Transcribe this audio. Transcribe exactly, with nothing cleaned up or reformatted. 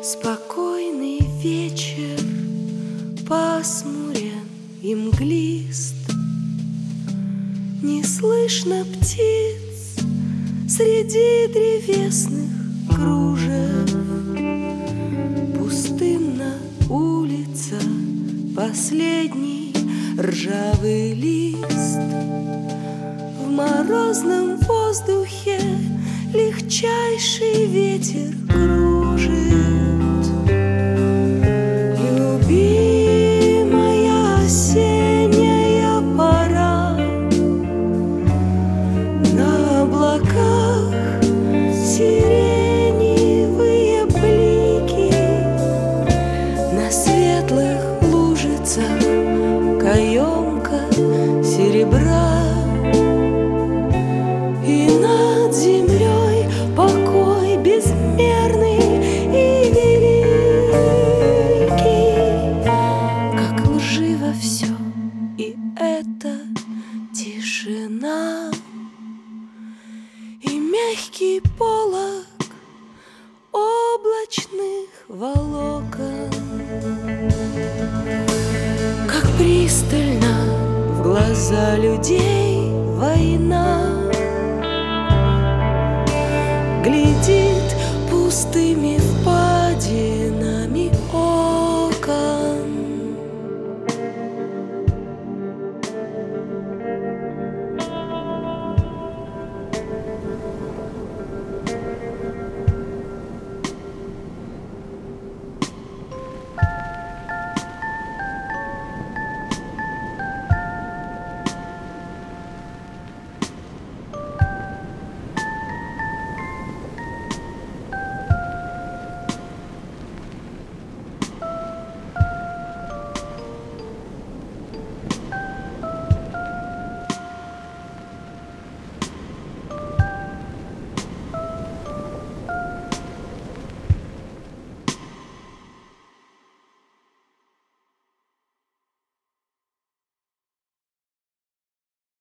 Спокойный вечер, пасмурен и мглист, не слышно птиц среди древесных кружев. Пустынна улица, последний ржавый лист. В морозном воздухе легчайший ветер кружит. Любимая осенняя пора, на облаках сиреневые блики, на светлых лужицах каемка серебра. И над землей покой безмерный и великий. Как лживо все, и это тишина, и мягкий полог облачных волокон. Как пристально в глаза людей война,